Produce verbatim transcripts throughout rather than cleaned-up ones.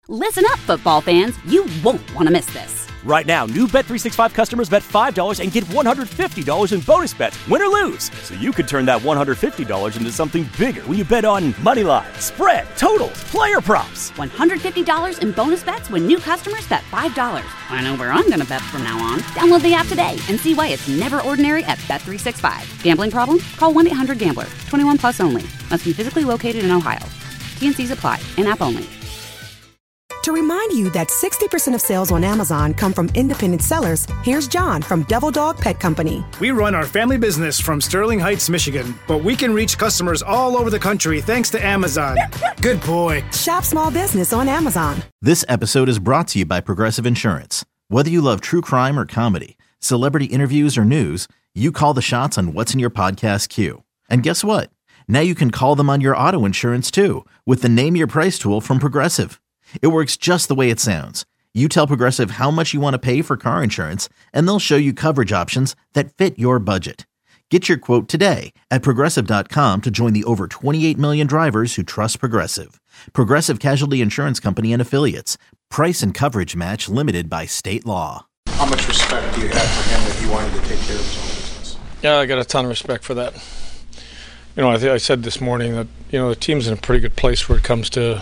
Listen up, football fans. You won't want to miss this. Right now, new Bet three sixty-five customers bet five dollars and get one hundred fifty dollars in bonus bets, win or lose. So you could turn that one hundred fifty dollars into something bigger when you bet on money line, spread, totals, player props. one hundred fifty dollars in bonus bets when new customers bet five dollars. I know where I'm going to bet from now on. Download the app today and see why it's never ordinary at Bet three sixty-five. Gambling problem? Call one eight hundred gambler. twenty-one plus only. Must be physically located in Ohio. T N Cs apply. In-app only. To remind you that sixty percent of sales on Amazon come from independent sellers, here's John from Devil Dog Pet Company. We run our family business from Sterling Heights, Michigan, but we can reach customers all over the country thanks to Amazon. Good boy. Shop small business on Amazon. This episode is brought to you by Progressive Insurance. Whether you love true crime or comedy, celebrity interviews or news, you call the shots on what's in your podcast queue. And guess what? Now you can call them on your auto insurance too with the Name Your Price tool from Progressive. It works just the way it sounds. You tell Progressive how much you want to pay for car insurance, and they'll show you coverage options that fit your budget. Get your quote today at Progressive dot com to join the over twenty-eight million drivers who trust Progressive. Progressive Casualty Insurance Company and Affiliates. Price and coverage match limited by state law. How much respect do you have for him that he wanted to take care of his own business? Yeah, I got a ton of respect for that. You know, I, th- I said this morning that, you know, the team's in a pretty good place where it comes to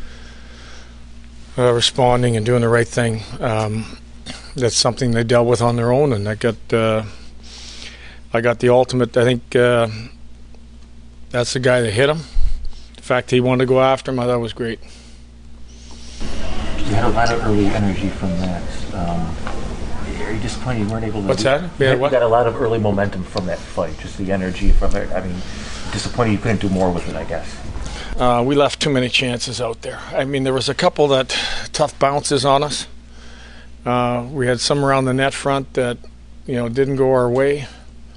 Uh, responding and doing the right thing. Um, that's something they dealt with on their own, and I got uh, I got the ultimate. I think uh, that's the guy that hit him. The fact he wanted to go after him, I thought was great. You had a lot of early energy from that. Um, are you disappointed you weren't able to? What's that? You, yeah, had, what? you got a lot of early momentum from that fight, just the energy from it. I mean, disappointed you couldn't do more with it, I guess. Uh, we left too many chances out there. I mean, there was a couple that tough bounces on us. Uh, we had some around the net front that, you know, didn't go our way.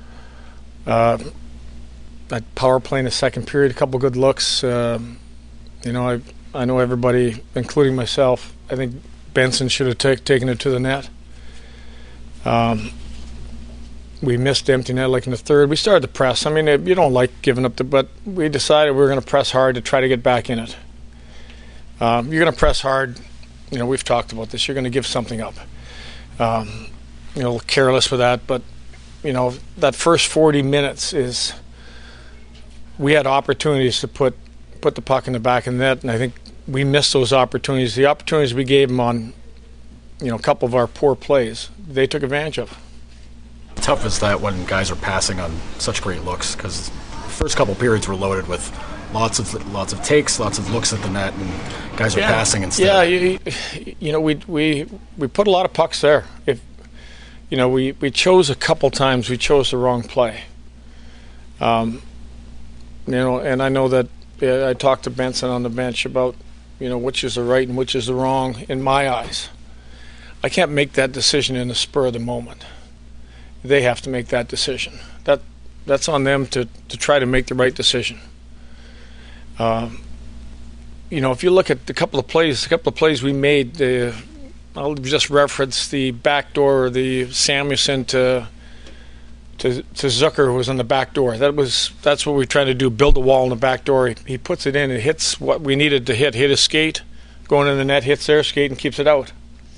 Uh, that power play in the second period, a couple good looks. Uh, you know, I I know everybody, including myself, I think Benson should have t- taken it to the net. Um, We missed empty net like in the third. We started to press. I mean, it, you don't like giving up, the, but we decided we were going to press hard to try to get back in it. Um, you're going to press hard. You know, we've talked about this. You're going to give something up. Um, you know, careless with that, but you know that first forty minutes is. We had opportunities to put put the puck in the back of the net, and I think we missed those opportunities. The opportunities we gave them on, you know, a couple of our poor plays, they took advantage of. Tough is that when guys are passing on such great looks, because the first couple periods were loaded with lots of lots of takes, lots of looks at the net, and guys are yeah. passing instead. Yeah, you, you know, we we we put a lot of pucks there. If you know, we, we chose a couple times we chose the wrong play. Um, you know, and I know that yeah, I talked to Benson on the bench about you know which is the right and which is the wrong in my eyes. I can't make that decision in the spur of the moment. They have to make that decision. That that's on them to, to try to make the right decision. Um, you know, if you look at the couple of plays, a couple of plays we made, uh, I'll just reference the back door, the Samuelson to to to Zucker, who was on the back door. That was that's what we were trying to do: build a wall in the back door. He, he puts it in, it hits what we needed to hit, hit his skate, going in the net, hits their skate, and keeps it out.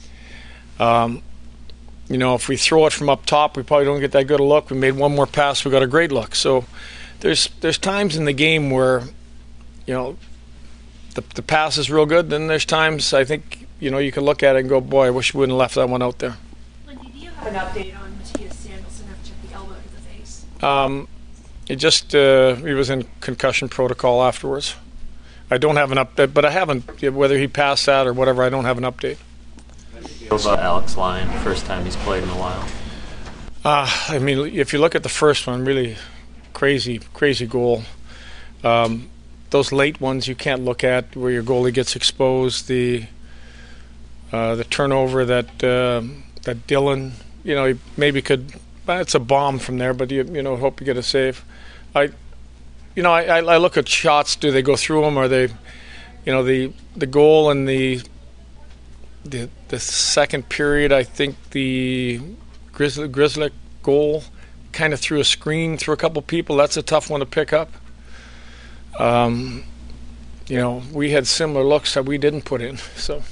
Um, You know, if we throw it from up top, we probably don't get that good a look. We made one more pass, we got a great look. So there's there's times in the game where, you know, the the pass is real good. Then there's times I think, you know, you can look at it and go, boy, I wish we wouldn't have left that one out there. Lindy, do you have an update on Matthias Samuelsson after took the elbow to the face? Um, it just, uh, he was in concussion protocol afterwards. I don't have an update, but I haven't, whether he passed that or whatever, I don't have an update. About Alex Lyon, first time he's played in a while. Uh, I mean, if you look at the first one, really crazy, crazy goal. Um, those late ones you can't look at where your goalie gets exposed. The uh, the turnover that uh, that Dylan, you know, he maybe could. It's a bomb from there, but you you know hope you get a save. I, you know, I, I look at shots. Do they go through them? Are they, you know, the the goal and the. The the second period, I think the Grizzly Grizzly goal kind of threw a screen through a couple people. That's a tough one to pick up. Um, you know, we had similar looks that we didn't put in. So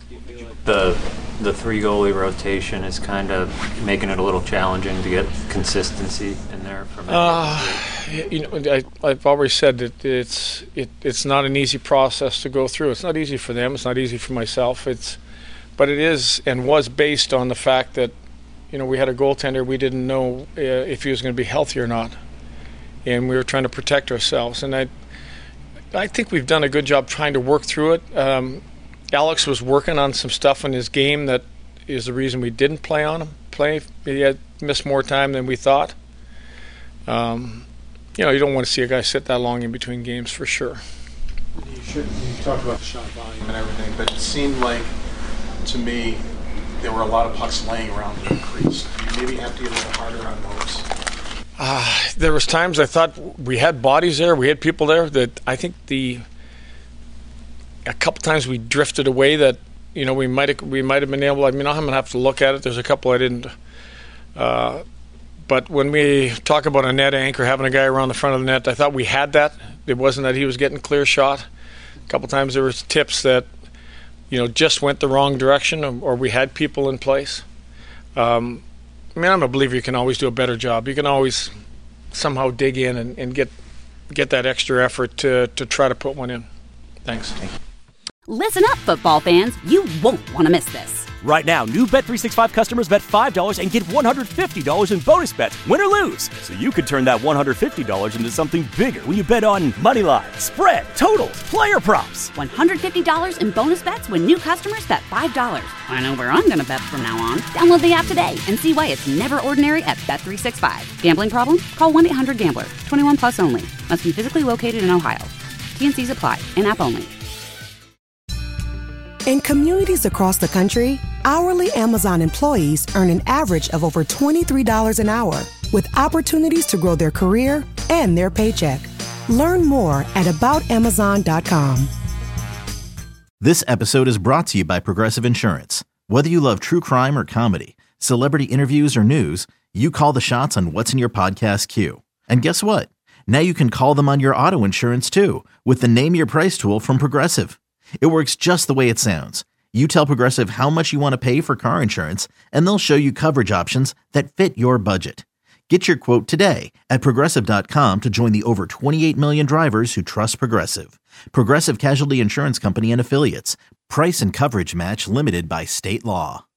The the three goalie rotation is kind of making it a little challenging to get consistency in there. From uh, you know, I, I've always said that it's it, it's not an easy process to go through. It's not easy for them. It's not easy for myself. It's, but it is and was based on the fact that, you know, we had a goaltender we didn't know uh, if he was going to be healthy or not, and we were trying to protect ourselves. And I, I think we've done a good job trying to work through it. Um, Alex was working on some stuff in his game that is the reason we didn't play on him. Play, he had missed more time than we thought. Um, you know, you don't want to see a guy sit that long in between games for sure. You should. You talked about the shot volume and everything, but it seemed like, to me, there were a lot of pucks laying around the crease. You maybe have to get a little harder on those. Uh, there was times I thought we had bodies there, we had people there, that I think the a couple times we drifted away that, you know, we might have, we might have been able, I mean, I'm going to have to look at it. There's a couple I didn't. Uh, but when we talk about a net anchor, having a guy around the front of the net, I thought we had that. It wasn't that he was getting clear shot. A couple times there was tips that, you know, just went the wrong direction, or, or we had people in place. Um, I mean, I'm a believer you can always do a better job. You can always somehow dig in and, and get get that extra effort to, to try to put one in. Thanks. Listen up, football fans. You won't want to miss this. Right now, new Bet three sixty-five customers bet five dollars and get one hundred fifty dollars in bonus bets, win or lose. So you could turn that one hundred fifty dollars into something bigger when you bet on money line, spread, totals, player props. one hundred fifty dollars in bonus bets when new customers bet five dollars. I know where I'm going to bet from now on. Download the app today and see why it's never ordinary at Bet three sixty-five. Gambling problem? Call one eight hundred gambler. twenty-one plus only. Must be physically located in Ohio. T N Cs apply. In-app only. In communities across the country, hourly Amazon employees earn an average of over twenty-three dollars an hour, with opportunities to grow their career and their paycheck. Learn more at about amazon dot com. This episode is brought to you by Progressive Insurance. Whether you love true crime or comedy, celebrity interviews or news, you call the shots on what's in your podcast queue. And guess what? Now you can call them on your auto insurance too, with the Name Your Price tool from Progressive. It works just the way it sounds. You tell Progressive how much you want to pay for car insurance, and they'll show you coverage options that fit your budget. Get your quote today at Progressive dot com to join the over twenty-eight million drivers who trust Progressive. Progressive Casualty Insurance Company and Affiliates. Price and coverage match limited by state law.